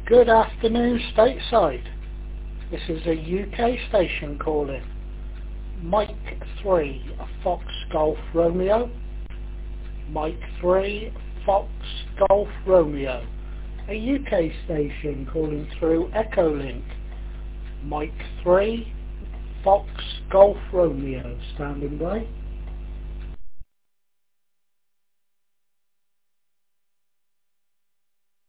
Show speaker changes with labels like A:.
A: Good afternoon, stateside. This is a UK station calling. Mike 3, Fox Golf Romeo. Mike 3, Fox Golf Romeo. A UK station calling through Echolink. Mike 3, Fox Golf Romeo, standing by.